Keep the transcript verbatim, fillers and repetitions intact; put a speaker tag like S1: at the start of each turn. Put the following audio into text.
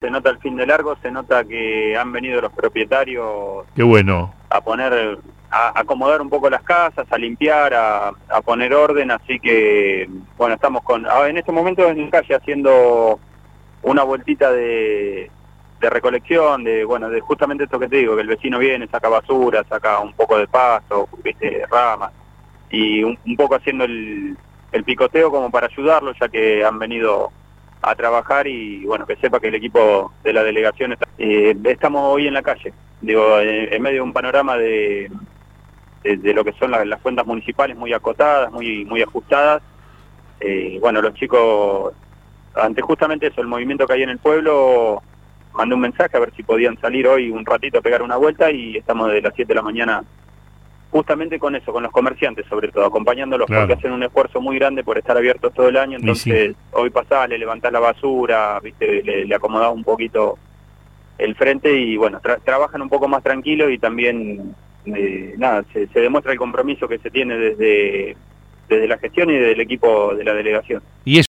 S1: se nota el fin de largo, se nota que han venido los propietarios.
S2: Qué bueno.
S1: A poner, a acomodar un poco las casas, a limpiar, a, a poner orden, así que, bueno, estamos con, en este momento en la calle haciendo una vueltita de, de recolección, de, bueno, de justamente esto que te digo, que el vecino viene, saca basura, saca un poco de pasto, viste, ramas, y un, un poco haciendo el, el picoteo como para ayudarlo, ya que han venido a trabajar y, bueno, que sepa que el equipo de la delegación está, eh, estamos hoy en la calle, digo, en, en medio de un panorama de, de, de lo que son la, las cuentas municipales muy acotadas, muy, muy ajustadas. Eh, bueno, los chicos, ante justamente eso, el movimiento que hay en el pueblo, mandé un mensaje a ver si podían salir hoy un ratito a pegar una vuelta y estamos de las siete de la mañana justamente con eso, con los comerciantes sobre todo, acompañándolos, claro, porque hacen un esfuerzo muy grande por estar abiertos todo el año, entonces sí, hoy pasás, le levantás la basura, viste, le, le acomodás un poquito el frente y bueno, tra trabajan un poco más tranquilos y también, eh, nada, se, se demuestra el compromiso que se tiene desde, desde la gestión y del equipo de la delegación.